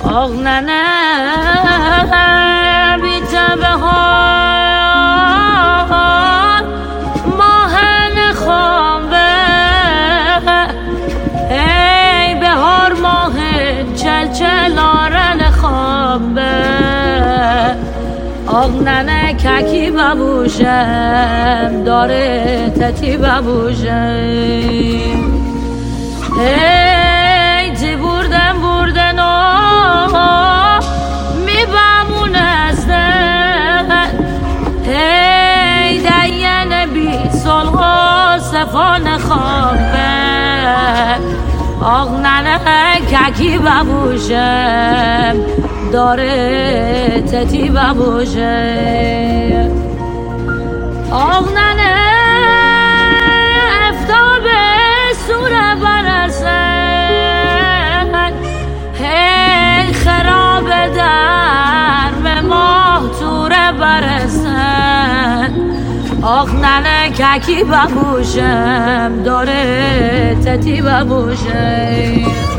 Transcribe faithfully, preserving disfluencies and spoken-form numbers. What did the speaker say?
آغ ننه بیته به ها ماه نخوابه ای بهار ماه چل چل آرن خوابه آغ ننه ککی ببوشم داره تتی ببوشم ای تی بردن بردن و میبمون هستن ای دین بی سلغا سفان خوابه آغ ننه ککی ببوشم داره تتی ببوشه آغ ننه افتاب سوره برسن هی خراب در به ماه توره برسن آغ ننه ککی ببوشم داره تتی ببوشه